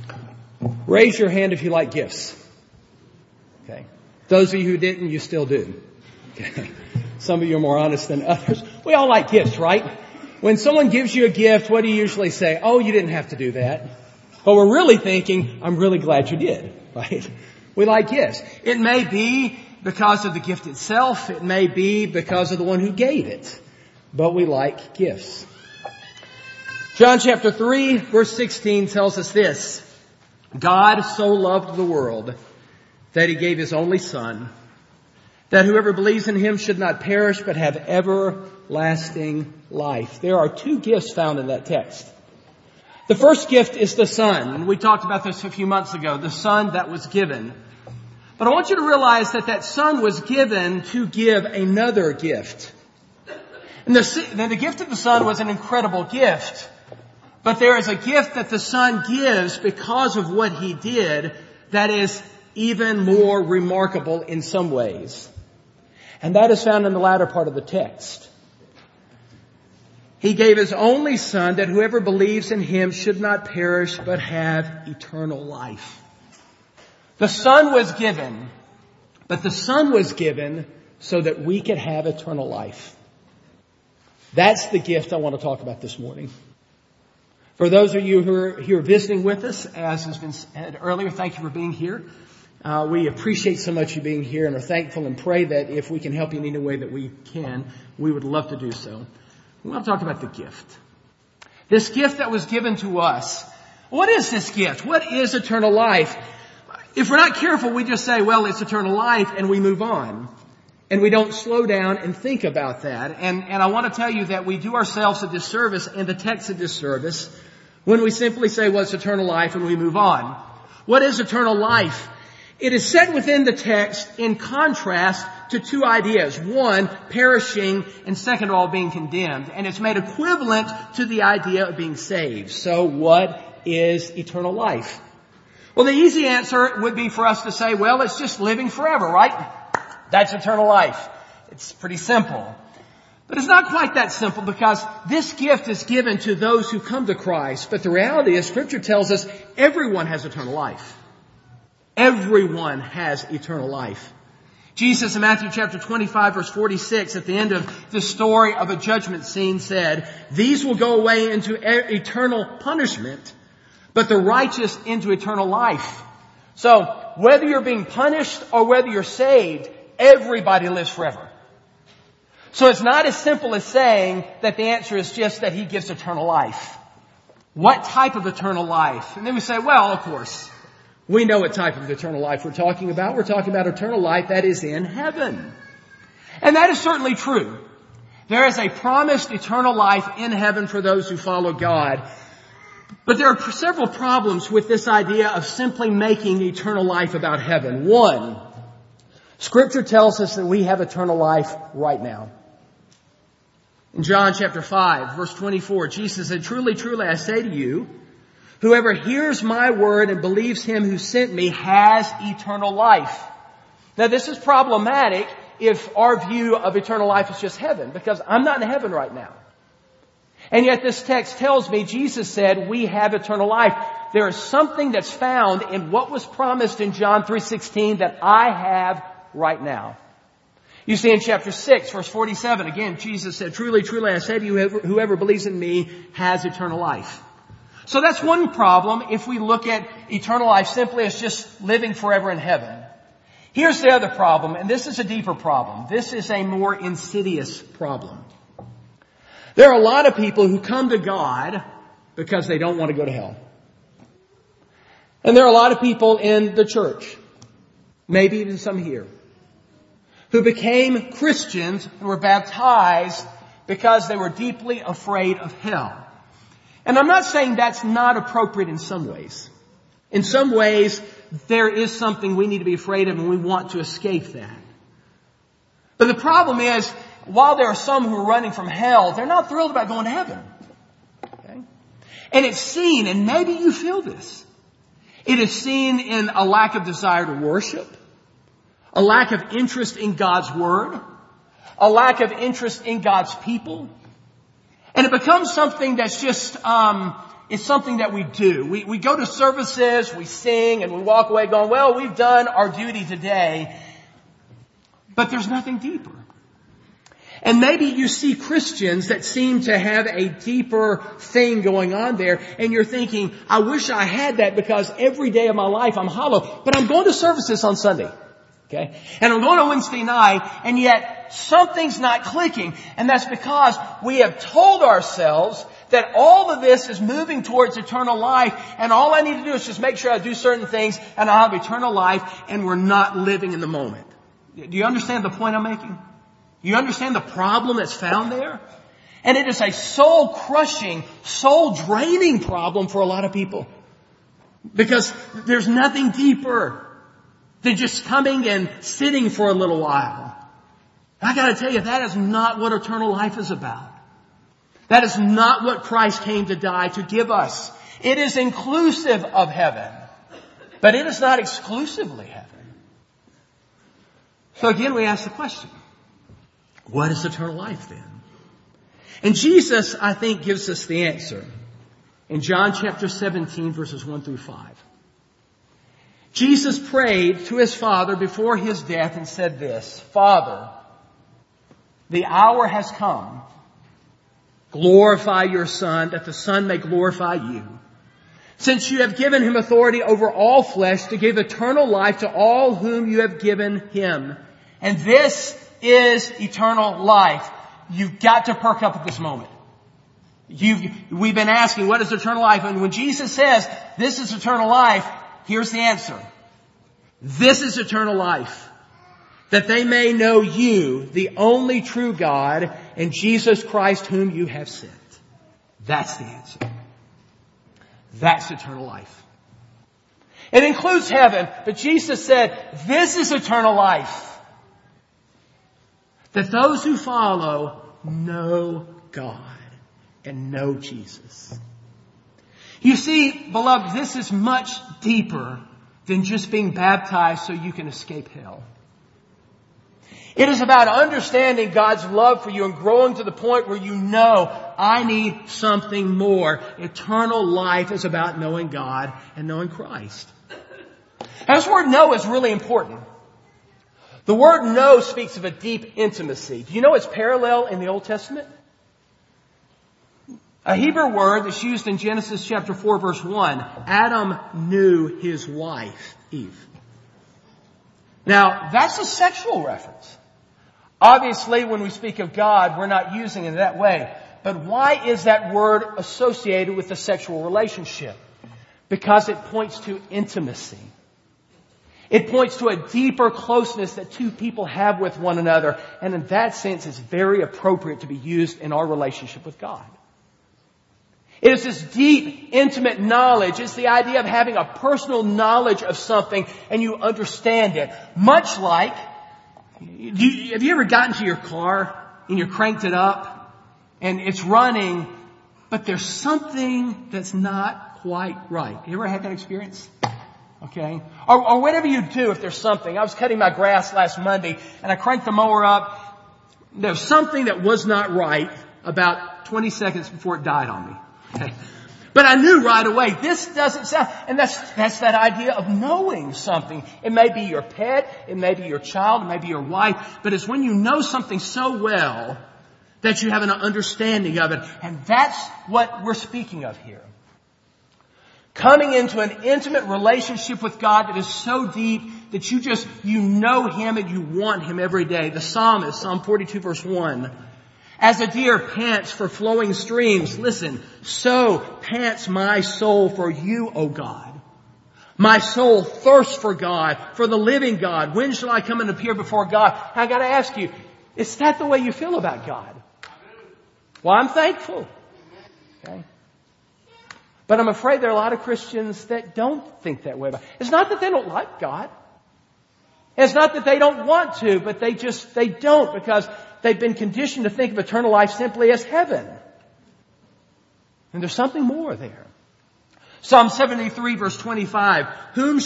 Raise your hand if you like gifts. Okay. Those of you who didn't, you still do. Okay. Some of you are more honest than others. We all like gifts, right? When someone gives you a gift, what do you usually say? Oh, you didn't have to do that. But we're really thinking, I'm really glad you did, right? We like gifts. It may be because of the gift itself. It may be because of the one who gave it. But we like gifts. John chapter 3, verse 16 tells us this. God so loved the world that He gave His only Son, that whoever believes in Him should not perish but have everlasting life. There are two gifts found in that text. The first gift is the Son. We talked about this a few months ago, the Son that was given. But I want you to realize that that Son was given to give another gift. And the gift of the Son was an incredible gift. But there is a gift that the Son gives because of what He did that is even more remarkable in some ways. And that is found in the latter part of the text. He gave His only Son that whoever believes in Him should not perish but have eternal life. The Son was given, but the Son was given so that we could have eternal life. That's the gift I want to talk about this morning. For those of you who are here visiting with us, as has been said earlier, thank you for being here. We appreciate so much you being here and are thankful and pray that if we can help you in any way that we can, we would love to do so. We want to talk about the gift. This gift that was given to us. What is this gift? What is eternal life? If we're not careful, we just say, well, it's eternal life, and we move on. And we don't slow down and think about that. And I want to tell you that we do ourselves a disservice and the text a disservice when we simply say, well, it's eternal life, and we move on. What is eternal life? It is set within the text in contrast to two ideas. One, perishing, and second of all, being condemned. And it's made equivalent to the idea of being saved. So what is eternal life? Well, the easy answer would be for us to say, well, it's just living forever, right? That's eternal life. It's pretty simple. But it's not quite that simple because this gift is given to those who come to Christ. But the reality is, Scripture tells us everyone has eternal life. Everyone has eternal life. Jesus in Matthew chapter 25 verse 46 at the end of the story of a judgment scene said, these will go away into eternal punishment, but the righteous into eternal life. So whether you're being punished or whether you're saved, everybody lives forever. So it's not as simple as saying that the answer is just that He gives eternal life. What type of eternal life? And then we say, well, of course, we know what type of eternal life we're talking about. We're talking about eternal life that is in heaven. And that is certainly true. There is a promised eternal life in heaven for those who follow God. But there are several problems with this idea of simply making eternal life about heaven. One, Scripture tells us that we have eternal life right now. In John chapter 5, verse 24, Jesus said, truly, truly, I say to you, whoever hears my word and believes Him who sent me has eternal life. Now, this is problematic if our view of eternal life is just heaven, because I'm not in heaven right now. And yet this text tells me, Jesus said, we have eternal life. There is something that's found in what was promised in John 3:16 that I have right now. You see in chapter 6, verse 47, again, Jesus said, truly, truly, I say to you, whoever believes in me has eternal life. So that's one problem if we look at eternal life simply as just living forever in heaven. Here's the other problem, and this is a deeper problem. This is a more insidious problem. There are a lot of people who come to God because they don't want to go to hell. And there are a lot of people in the church, maybe even some here, who became Christians and were baptized because they were deeply afraid of hell. And I'm not saying that's not appropriate in some ways. In some ways, there is something we need to be afraid of and we want to escape that. But the problem is, while there are some who are running from hell, they're not thrilled about going to heaven. Okay? And it's seen, and maybe you feel this, it is seen in a lack of desire to worship, a lack of interest in God's Word, a lack of interest in God's people. And it becomes something that's just it's something that we do. We go to services, we sing, and we walk away going, well, we've done our duty today. But there's nothing deeper. And maybe you see Christians that seem to have a deeper thing going on there, and you're thinking, I wish I had that because every day of my life I'm hollow. But I'm going to services on Sunday. Okay? And I'm going to Wednesday night, and yet something's not clicking. And that's because we have told ourselves that all of this is moving towards eternal life, and all I need to do is just make sure I do certain things, and I'll have eternal life, and we're not living in the moment. Do you understand the point I'm making? You understand the problem that's found there? And it is a soul-crushing, soul-draining problem for a lot of people. Because there's nothing deeper than just coming and sitting for a little while. I gotta tell you, that is not what eternal life is about. That is not what Christ came to die to give us. It is inclusive of heaven, but it is not exclusively heaven. So again, we ask the question, what is eternal life then? And Jesus, I think, gives us the answer in John chapter 17, verses 1 through 5. Jesus prayed to his Father before his death and said this, Father, the hour has come. Glorify your Son, that the Son may glorify you. Since you have given him authority over all flesh to give eternal life to all whom you have given him. And this is eternal life. You've got to perk up at this moment. We've been asking, what is eternal life? And when Jesus says, this is eternal life, here's the answer. This is eternal life. That they may know you, the only true God, and Jesus Christ whom you have sent. That's the answer. That's eternal life. It includes heaven, but Jesus said, this is eternal life. That those who follow know God and know Jesus. You see, beloved, this is much deeper than just being baptized so you can escape hell. It is about understanding God's love for you and growing to the point where you know, I need something more. Eternal life is about knowing God and knowing Christ. Now, this word know is really important. The word know speaks of a deep intimacy. Do you know its parallel in the Old Testament? A Hebrew word that's used in Genesis chapter 4 verse 1. Adam knew his wife, Eve. Now, that's a sexual reference. Obviously, when we speak of God, we're not using it that way. But why is that word associated with the sexual relationship? Because it points to intimacy. It points to a deeper closeness that two people have with one another. And in that sense, it's very appropriate to be used in our relationship with God. It is this deep, intimate knowledge. It's the idea of having a personal knowledge of something and you understand it. Much like, have you ever gotten to your car and you cranked it up and it's running, but there's something that's not quite right? You ever had that experience? Okay. Or whatever you do if there's something. I was cutting my grass last Monday and I cranked the mower up. There's something that was not right about 20 seconds before it died on me. Okay. But I knew right away, this doesn't sound, and that's that idea of knowing something. It may be your pet, it may be your child, it may be your wife, but it's when you know something so well that you have an understanding of it. And that's what we're speaking of here. Coming into an intimate relationship with God that is so deep that you know Him and you want Him every day. The psalmist, Psalm 42 verse 1. As a deer pants for flowing streams, listen, so pants my soul for you, O God. My soul thirsts for God, for the living God. When shall I come and appear before God? I got to ask you, is that the way you feel about God? Well, I'm thankful. Okay. But I'm afraid there are a lot of Christians that don't think that way about it. It's not that they don't like God. It's not that they don't want to, but they don't because they've been conditioned to think of eternal life simply as heaven. And there's something more there. Psalm 73 verse 25. Whom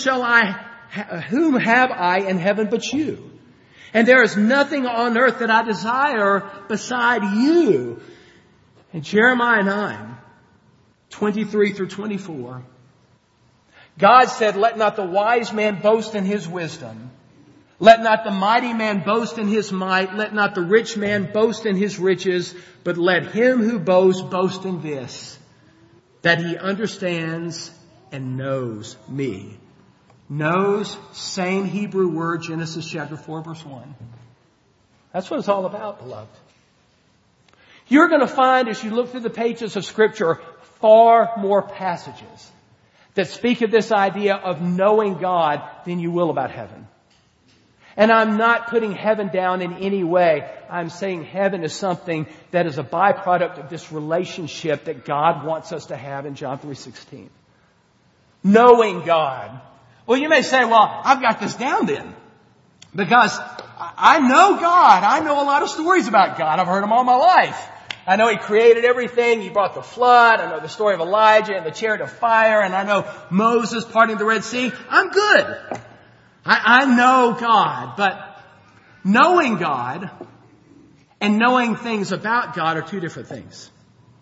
have I in heaven but you? And there is nothing on earth that I desire beside you. And Jeremiah 9. 23 through 24. God said, "Let not the wise man boast in his wisdom. Let not the mighty man boast in his might. Let not the rich man boast in his riches. But let him who boasts boast in this, that he understands and knows me." Knows, same Hebrew word, Genesis chapter 4, verse 1. That's what it's all about, beloved. You're going to find, as you look through the pages of Scripture, far more passages that speak of this idea of knowing God than you will about heaven. And I'm not putting heaven down in any way. I'm saying heaven is something that is a byproduct of this relationship that God wants us to have in John 3:16. Knowing God. Well, you may say, well, I've got this down then. Because I know God. I know a lot of stories about God. I've heard them all my life. I know He created everything. He brought the flood. I know the story of Elijah and the chariot of fire. And I know Moses parting the Red Sea. I'm good. I know God. But knowing God and knowing things about God are two different things.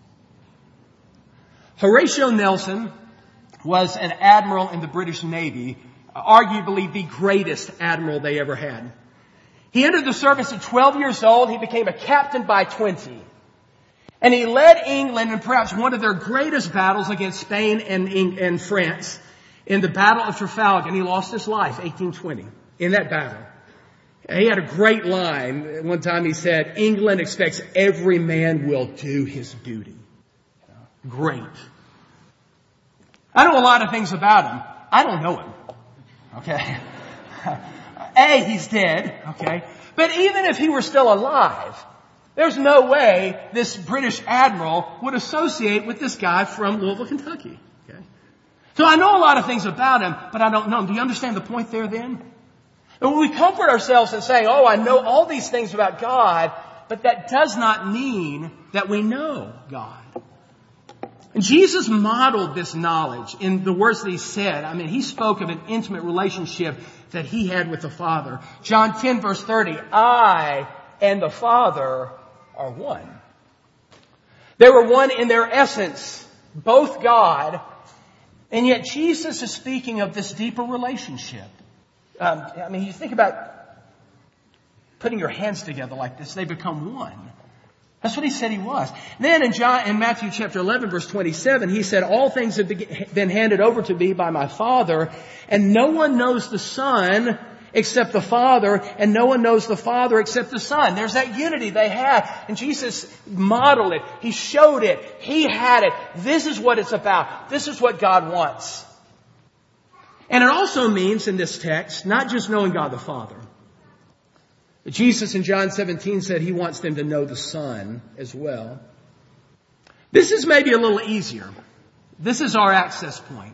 Horatio Nelson was an admiral in the British Navy, arguably the greatest admiral they ever had. He entered the service at 12 years old. He became a captain by 20. And he led England in perhaps one of their greatest battles against Spain and France in the Battle of Trafalgar. And he lost his life, 1820, in that battle. And he had a great line. One time he said, "England expects every man will do his duty." Great. I know a lot of things about him. I don't know him. Okay. He's dead. Okay. But even if he were still alive, there's no way this British admiral would associate with this guy from Louisville, Kentucky. Okay. So I know a lot of things about him, but I don't know him. Do you understand the point there then? And when we comfort ourselves in saying, "Oh, I know all these things about God," but that does not mean that we know God. And Jesus modeled this knowledge in the words that He said. I mean, He spoke of an intimate relationship that He had with the Father. John 10 verse 30, "I and the Father are one." They were one in their essence, both God, and yet Jesus is speaking of this deeper relationship. You think about putting your hands together like this, they become one. That's what He said He was. Then in Matthew chapter 11 verse 27, He said, "All things have been handed over to me by my Father, and no one knows the Son except the Father, and no one knows the Father except the Son." There's that unity they had. And Jesus modeled it. He showed it. He had it. This is what it's about. This is what God wants. And it also means in this text, not just knowing God the Father. Jesus in John 17 said He wants them to know the Son as well. This is maybe a little easier. This is our access point.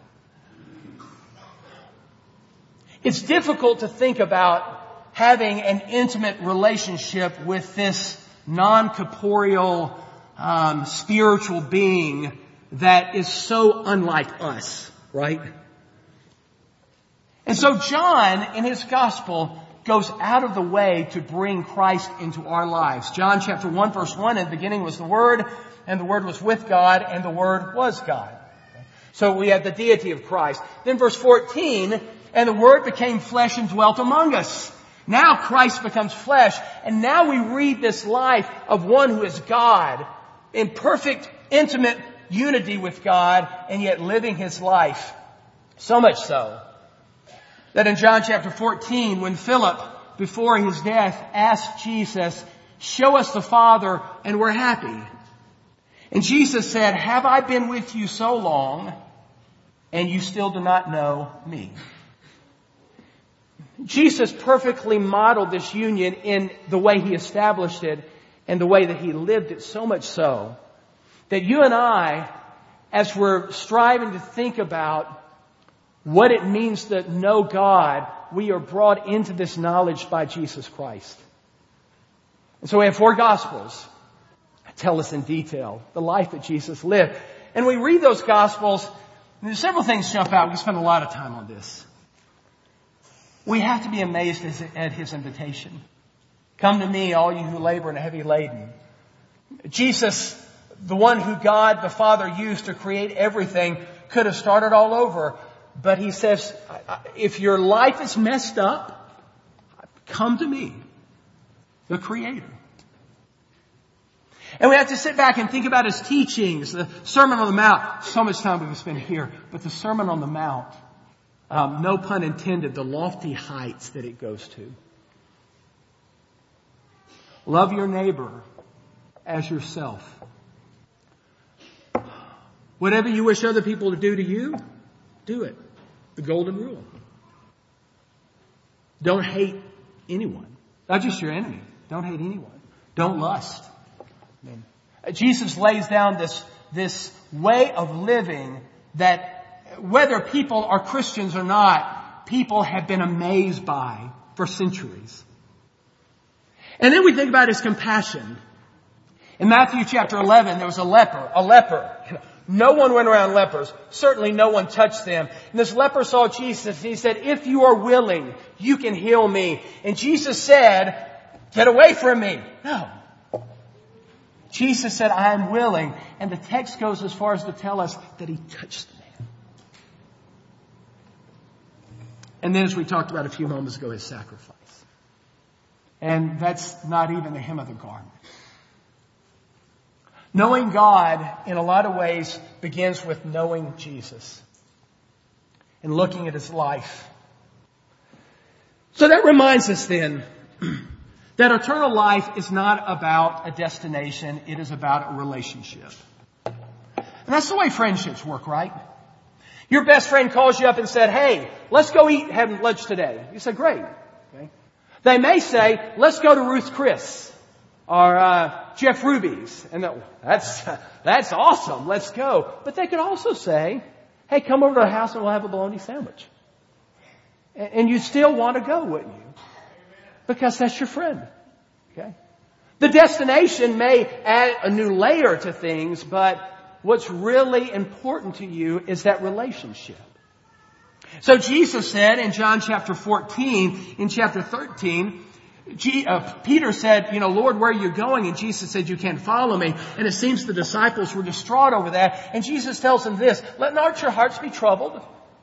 It's difficult to think about having an intimate relationship with this non-corporeal, spiritual being that is so unlike us, right? And so John, in his gospel, goes out of the way to bring Christ into our lives. John chapter 1 verse 1, "In the beginning was the Word, and the Word was with God, and the Word was God." So we have the deity of Christ. Then verse 14, "And the Word became flesh and dwelt among us." Now Christ becomes flesh, and now we read this life of one who is God, in perfect, intimate unity with God, and yet living His life. So much so that in John chapter 14, when Philip, before his death, asked Jesus, "Show us the Father and we're happy." And Jesus said, "Have I been with you so long and you still do not know me?" Jesus perfectly modeled this union in the way He established it and the way that He lived it, so much so that you and I, as we're striving to think about what it means to know God, we are brought into this knowledge by Jesus Christ. And so we have 4 Gospels that tell us in detail the life that Jesus lived. And we read those Gospels, and there's several things jump out. We spend a lot of time on this. We have to be amazed at His invitation. "Come to me, all you who labor and are heavy laden." Jesus the one who God the Father used to create everything, could have started all over. But He says, if your life is messed up, come to me, the Creator. And we have to sit back and think about His teachings, the Sermon on the Mount. So much time we've spent here, but the Sermon on the Mount, no pun intended, the lofty heights that it goes to. Love your neighbor as yourself. Whatever you wish other people to do to you, do it. The golden rule. Don't hate anyone. Not just your enemy. Don't hate anyone. Don't lust. Jesus lays down this way of living that whether people are Christians or not, people have been amazed by for centuries. And then we think about His compassion. In Matthew chapter 11, there was a leper. No one went around lepers. Certainly no one touched them. And this leper saw Jesus and he said, if you are willing, you can heal me. And Jesus said, get away from me. No. Jesus said, I am willing. And the text goes as far as to tell us that He touched the man. And then as we talked about a few moments ago, His sacrifice. And that's not even the hem of the garment. Knowing God, in a lot of ways, begins with knowing Jesus and looking at His life. So that reminds us then that eternal life is not about a destination. It is about a relationship. And that's the way friendships work, right? Your best friend calls you up and said, hey, let's go have lunch today. You say, great. Okay. They may say, let's go to Ruth's Chris. Or Jeff Ruby's. And that's awesome. Let's go. But they could also say, hey, come over to the house and we'll have a bologna sandwich. And you still want to go, wouldn't you? Because that's your friend. Okay? The destination may add a new layer to things, but what's really important to you is that relationship. So Jesus said in John chapter 14, in chapter 13, Peter said, Lord, where are you going? And Jesus said, you can't follow me. And it seems the disciples were distraught over that. And Jesus tells them this, let not your hearts be troubled.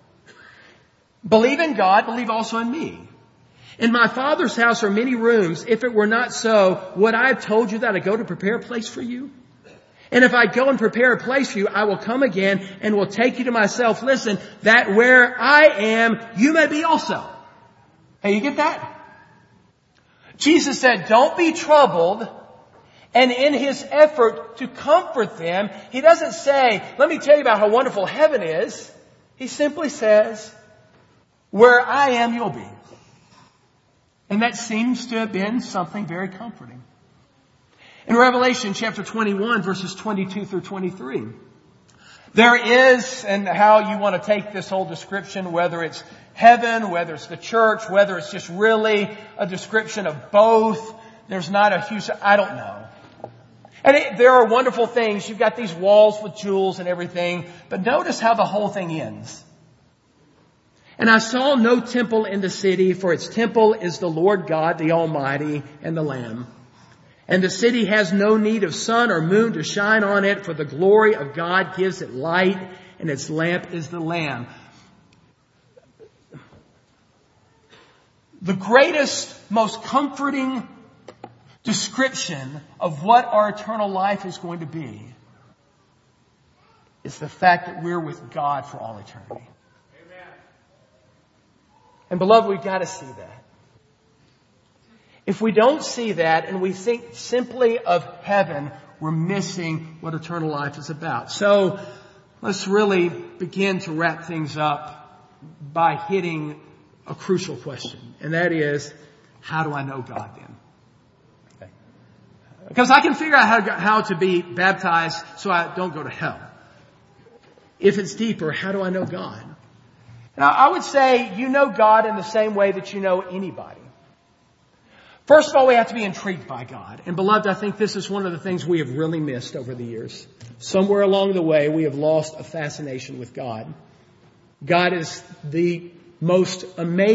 Believe in God, believe also in me. In my Father's house are many rooms. If it were not so, would I have told you that I go to prepare a place for you? And if I go and prepare a place for you, I will come again and will take you to myself. Listen, that where I am, you may be also. Hey, you get that? Jesus said, don't be troubled. And in His effort to comfort them, He doesn't say, let me tell you about how wonderful heaven is. He simply says, where I am, you'll be. And that seems to have been something very comforting. In Revelation chapter 21, verses 22 through 23, there is, and how you want to take this whole description, whether it's heaven, whether it's the church, whether it's just really a description of both. There's not a huge, I don't know. And there are wonderful things. You've got these walls with jewels and everything. But notice how the whole thing ends. And I saw no temple in the city, for its temple is the Lord God, the Almighty, and the Lamb. And the city has no need of sun or moon to shine on it, for the glory of God gives it light, and its lamp is the Lamb. The greatest, most comforting description of what our eternal life is going to be is the fact that we're with God for all eternity. Amen. And beloved, we've got to see that. If we don't see that and we think simply of heaven, we're missing what eternal life is about. So let's really begin to wrap things up by hitting a crucial question. And that is, how do I know God then? Okay. Because I can figure out how to be baptized so I don't go to hell. If it's deeper, how do I know God? Now, I would say you know God in the same way that you know anybody. First of all, we have to be intrigued by God. And beloved, I think this is one of the things we have really missed over the years. Somewhere along the way, we have lost a fascination with God. God is the most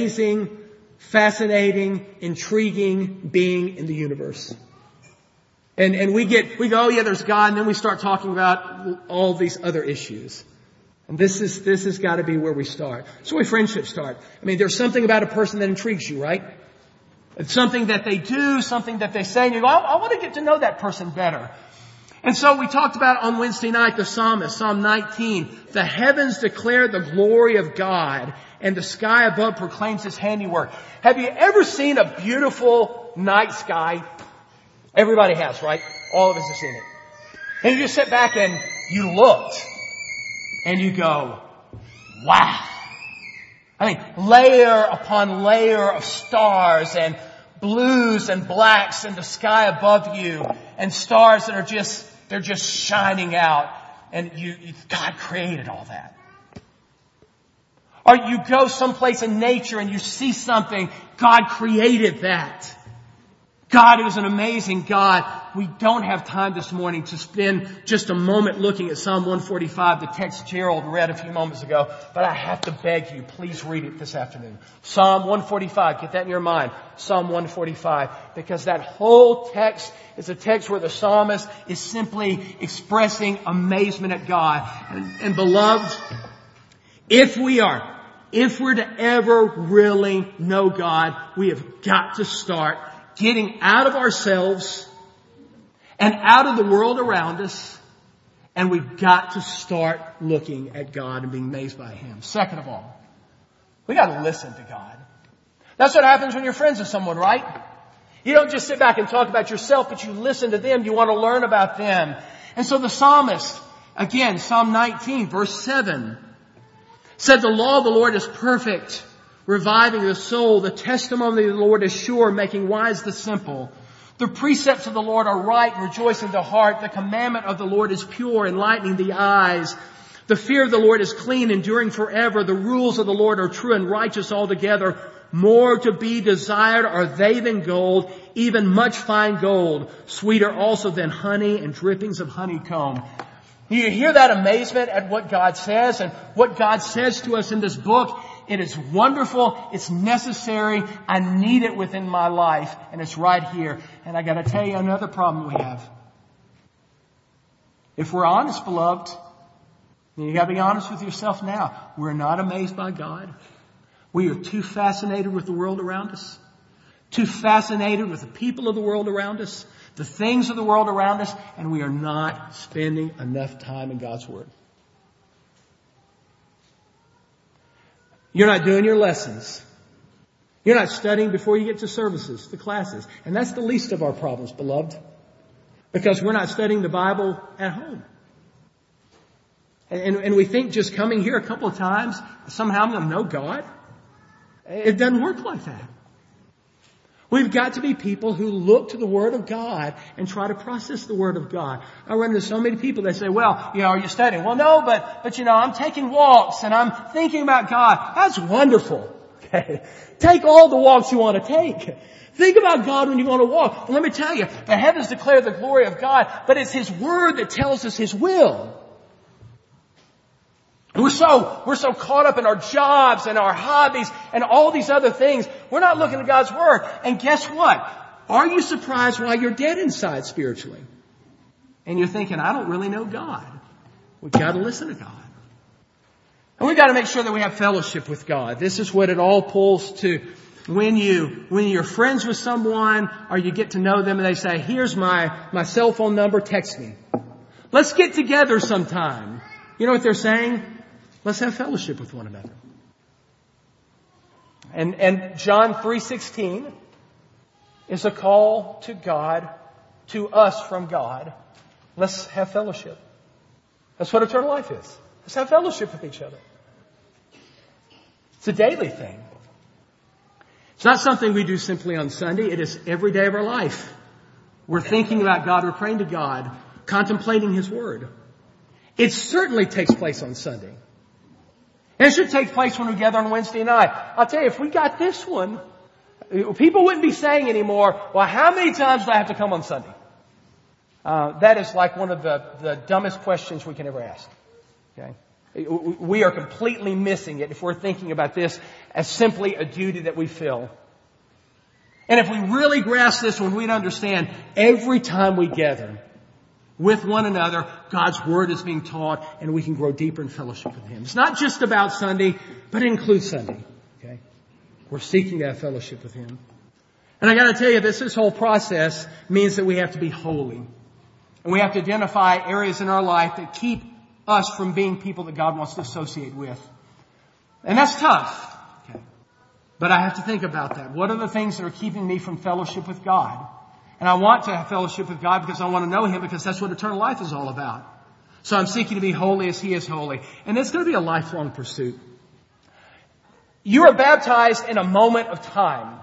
amazing, fascinating, intriguing being in the universe. And we go, oh yeah, there's God, and then we start talking about all these other issues. And this has got to be where we start. It's where friendships start. I mean, there's something about a person that intrigues you, right? It's something that they do, something that they say, and you go, I want to get to know that person better. And so we talked about on Wednesday night the psalmist, Psalm 19. The heavens declare the glory of God, and the sky above proclaims His handiwork. Have you ever seen a beautiful night sky? Everybody has, right? All of us have seen it. And you just sit back and you looked and you go, wow. I mean, layer upon layer of stars and blues and blacks in the sky above you, and stars that are they're just shining out, and God created all that. Or you go someplace in nature and you see something, God created that. God is an amazing God. We don't have time this morning to spend just a moment looking at Psalm 145, the text Gerald read a few moments ago, but I have to beg you, please read it this afternoon. Psalm 145, get that in your mind. Psalm 145, because that whole text is a text where the psalmist is simply expressing amazement at God. And beloved, if we're to ever really know God, we have got to start getting out of ourselves and out of the world around us, and we've got to start looking at God and being amazed by Him. Second of all, we got to listen to God. That's what happens when you're friends with someone, right? You don't just sit back and talk about yourself, but you listen to them. You want to learn about them. And so the psalmist, again, Psalm 19, verse 7, said, the law of the Lord is perfect, reviving the soul. The testimony of the Lord is sure, making wise the simple. The precepts of the Lord are right, rejoicing the heart. The commandment of the Lord is pure, enlightening the eyes. The fear of the Lord is clean, enduring forever. The rules of the Lord are true and righteous altogether. More to be desired are they than gold, even much fine gold, sweeter also than honey and drippings of honeycomb. You hear that amazement at what God says and what God says to us in this book. It is wonderful. It's necessary. I need it within my life. And it's right here. And I got to tell you another problem we have. If we're honest, beloved, and you got to be honest with yourself now, we're not amazed by God. We are too fascinated with the world around us. Too fascinated with the people of the world around us. The things of the world around us. And we are not spending enough time in God's Word. You're not doing your lessons. You're not studying before you get to services, the classes. And that's the least of our problems, beloved. Because we're not studying the Bible at home. And we think just coming here a couple of times, somehow I'm going to know God. It doesn't work like that. We've got to be people who look to the Word of God and try to process the Word of God. I run into so many people that say, well, are you studying? Well, no, but I'm taking walks and I'm thinking about God. That's wonderful. Okay. Take all the walks you want to take. Think about God when you're going to walk. And let me tell you, the heavens declare the glory of God, but it's His Word that tells us His will. We're so caught up in our jobs and our hobbies and all these other things. We're not looking at God's Word. And guess what? Are you surprised why you're dead inside spiritually? And you're thinking, I don't really know God. We've got to listen to God. And we've got to make sure that we have fellowship with God. This is what it all pulls to. When you're friends with someone or you get to know them and they say, here's my cell phone number, text me. Let's get together sometime. You know what they're saying? Let's have fellowship with one another. And John 3:16 is a call to God, to us from God. Let's have fellowship. That's what eternal life is. Let's have fellowship with each other. It's a daily thing. It's not something we do simply on Sunday. It is every day of our life. We're thinking about God. We're praying to God, contemplating His Word. It certainly takes place on Sunday. And it should take place when we gather on Wednesday night. I'll tell you, if we got this one, people wouldn't be saying anymore, well, how many times do I have to come on Sunday? That is like one of the dumbest questions we can ever ask. Okay? We are completely missing it if we're thinking about this as simply a duty that we feel. And if we really grasp this one, we'd understand every time we gather with one another, God's Word is being taught and we can grow deeper in fellowship with Him. It's not just about Sunday, but it includes Sunday. Okay? We're seeking to have fellowship with Him. And I got to tell you, this whole process means that we have to be holy. And we have to identify areas in our life that keep us from being people that God wants to associate with. And that's tough. Okay. But I have to think about that. What are the things that are keeping me from fellowship with God? And I want to have fellowship with God because I want to know Him, because that's what eternal life is all about. So I'm seeking to be holy as He is holy. And it's going to be a lifelong pursuit. You are baptized in a moment of time.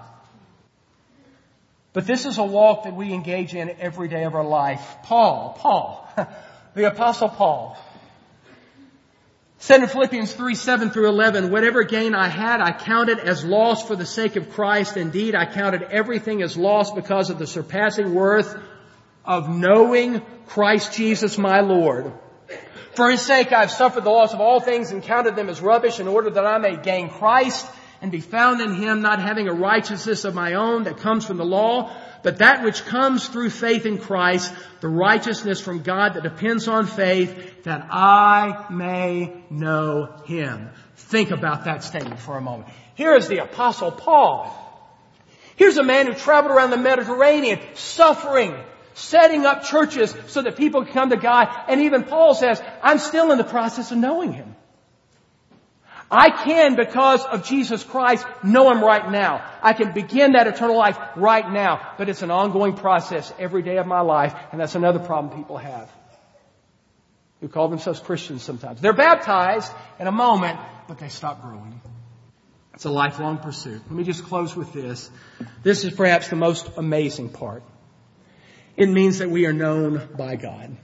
But this is a walk that we engage in every day of our life. Paul, the Apostle Paul, said in Philippians 3:7-11, whatever gain I had, I counted as loss for the sake of Christ. Indeed, I counted everything as loss because of the surpassing worth of knowing Christ Jesus my Lord. For His sake I have suffered the loss of all things and counted them as rubbish, in order that I may gain Christ and be found in Him, not having a righteousness of my own that comes from the law, but that which comes through faith in Christ, the righteousness from God that depends on faith, that I may know Him. Think about that statement for a moment. Here is the Apostle Paul. Here's a man who traveled around the Mediterranean, suffering, setting up churches so that people can come to God. And even Paul says, I'm still in the process of knowing Him. I can, because of Jesus Christ, know Him right now. I can begin that eternal life right now. But it's an ongoing process every day of my life. And that's another problem people have, who call themselves Christians sometimes. They're baptized in a moment, but they stop growing. It's a lifelong pursuit. Let me just close with this. This is perhaps the most amazing part. It means that we are known by God.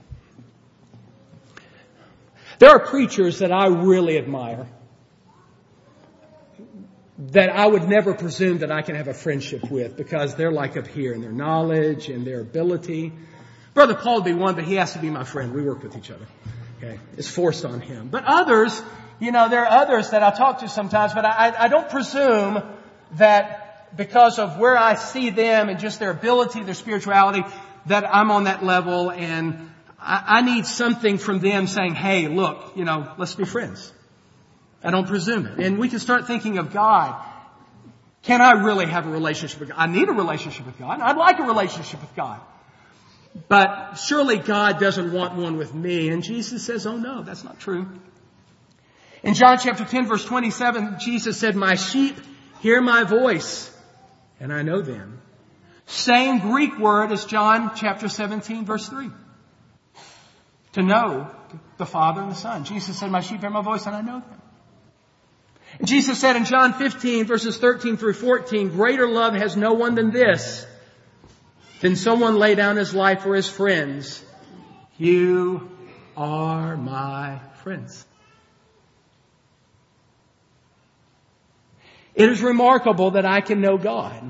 There are preachers that I really admire, that I would never presume that I can have a friendship with, because they're like up here in their knowledge and their ability. Brother Paul would be one, but he has to be my friend. We work with each other. Okay, it's forced on him. But others, there are others that I talk to sometimes, but I don't presume that because of where I see them and just their ability, their spirituality, that I'm on that level, and I need something from them saying, hey, look, let's be friends. I don't presume it. And we can start thinking of God. Can I really have a relationship with God? I need a relationship with God. I'd like a relationship with God. But surely God doesn't want one with me. And Jesus says, oh no, that's not true. In John chapter 10, verse 27, Jesus said, my sheep hear my voice, and I know them. Same Greek word as John chapter 17, verse 3. To know the Father and the Son. Jesus said, my sheep hear my voice, and I know them. And Jesus said in John 15, verses 13-14, greater love has no one than this, than someone lay down his life for his friends. You are my friends. It is remarkable that I can know God.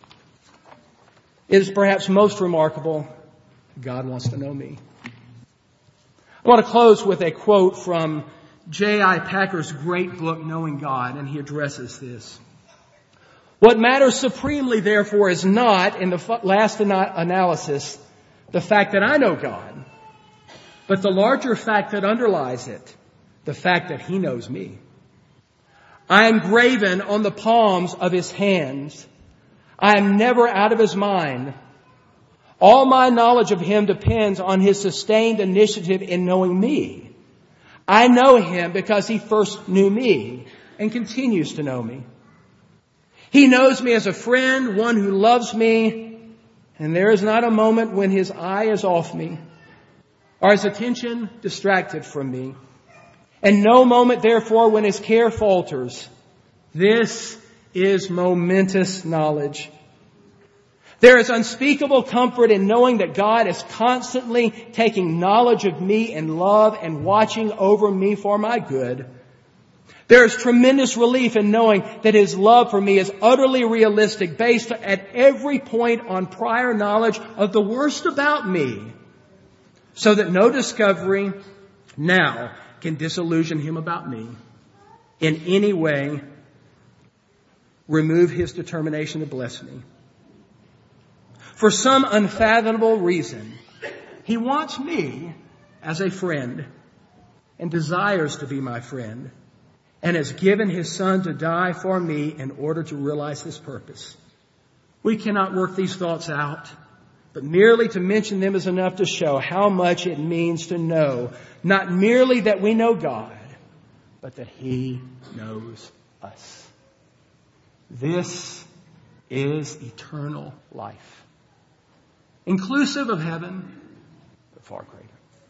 It is perhaps most remarkable, God wants to know me. I want to close with a quote from J.I. Packer's great book, Knowing God, and he addresses this. What matters supremely, therefore, is not, in the last analysis, the fact that I know God, but the larger fact that underlies it, the fact that He knows me. I am graven on the palms of His hands. I am never out of His mind. All my knowledge of Him depends on His sustained initiative in knowing me. I know Him because He first knew me and continues to know me. He knows me as a friend, one who loves me, and there is not a moment when His eye is off me or His attention distracted from me, and no moment, therefore, when His care falters. This is momentous knowledge. There is unspeakable comfort in knowing that God is constantly taking knowledge of me in love and watching over me for my good. There is tremendous relief in knowing that His love for me is utterly realistic, based at every point on prior knowledge of the worst about me, so that no discovery now can disillusion Him about me, in any way remove His determination to bless me. For some unfathomable reason, He wants me as a friend and desires to be my friend and has given His Son to die for me in order to realize this purpose. We cannot work these thoughts out, but merely to mention them is enough to show how much it means to know, not merely that we know God, but that He knows us. This is eternal life, inclusive of heaven, but far greater.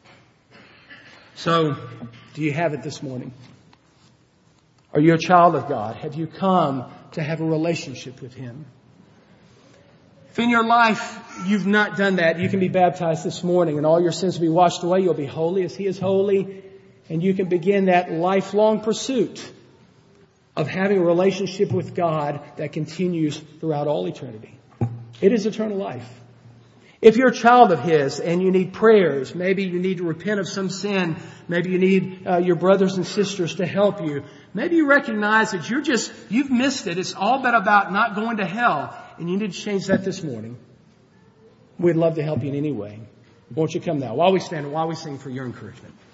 So, do you have it this morning? Are you a child of God? Have you come to have a relationship with Him? If in your life you've not done that, you can be baptized this morning and all your sins will be washed away. You'll be holy as He is holy. And you can begin that lifelong pursuit of having a relationship with God that continues throughout all eternity. It is eternal life. If you're a child of His and you need prayers, maybe you need to repent of some sin, maybe you need your brothers and sisters to help you, maybe you recognize that you've missed it. It's all been about not going to hell, and you need to change that this morning. We'd love to help you in any way. Won't you come now while we stand and while we sing for your encouragement?